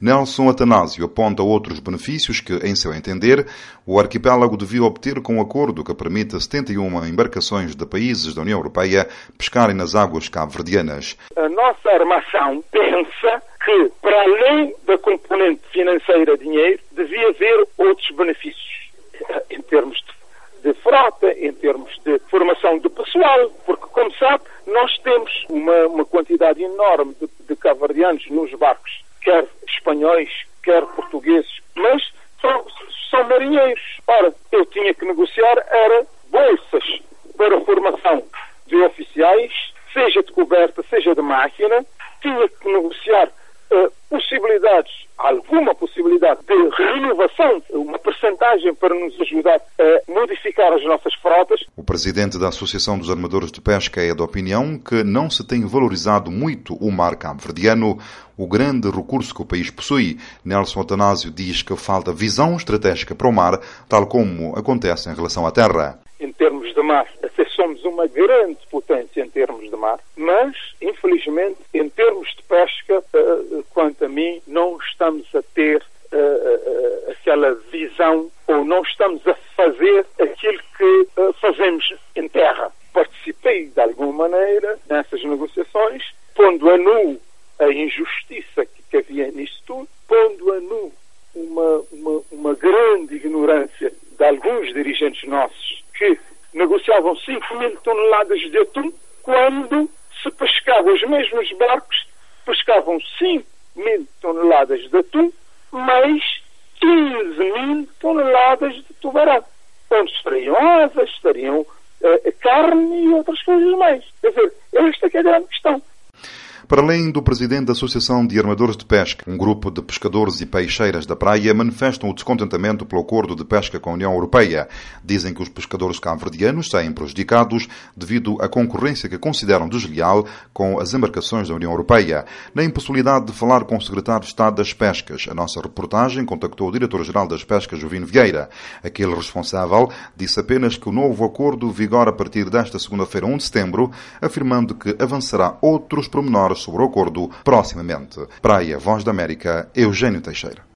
Nelson Atanásio aponta outros benefícios que, em seu entender, o arquipélago devia obter com um acordo que permita 71 embarcações de países da União Europeia pescarem nas águas cabo-verdianas. A nossa armação pensa que, para além da componente financeira dinheiro, devia haver outros benefícios, em termos de frota, em termos de formação de pessoal, porque, como sabe, nós temos uma quantidade enorme de cabo-verdianos nos barcos, quer espanhóis, quer portugueses, mas são marinheiros. Ora, eu tinha que negociar bolsas para a formação de oficiais, seja de coberta, seja de máquina, tinha que negociar alguma possibilidade de renovação, uma percentagem para nos ajudar a modificar as nossas frotas. O presidente da Associação dos Armadores de Pesca é da opinião que não se tem valorizado muito o mar cabo-verdiano, o grande recurso que o país possui. Nelson Atanásio diz que falta visão estratégica para o mar, tal como acontece em relação à terra. Em termos de mar, até somos uma grande potência em termos de mar, mas, infelizmente, em termos de pesca, quanto a mim, não estamos a ter aquela visão, ou não estamos a fazer aquilo que fazemos em terra. Participei, de alguma maneira, nessas negociações, pondo a nu a injustiça que havia nisso tudo, pondo a nu uma grande ignorância de alguns dirigentes nossos que negociavam 5.000 toneladas de atum, quando se pescavam os mesmos barcos, pescavam 5.000 toneladas de atum, mais 15.000 toneladas de tubarão, onde estariam asas, estariam carne e outras coisas mais. Quer dizer, esta que é a grande questão. Para além do presidente da Associação de Armadores de Pesca, um grupo de pescadores e peixeiras da praia manifestam o descontentamento pelo acordo de pesca com a União Europeia. Dizem que os pescadores cabo-verdianos saem prejudicados devido à concorrência que consideram desleal com as embarcações da União Europeia. Na impossibilidade de falar com o secretário de Estado das Pescas, a nossa reportagem contactou o diretor-geral das Pescas, Jovino Vieira. Aquele responsável disse apenas que o novo acordo vigora a partir desta segunda-feira, 1 de setembro, afirmando que avançará outros pormenores sobre o acordo proximamente. Praia, Voz da América, Eugênio Teixeira.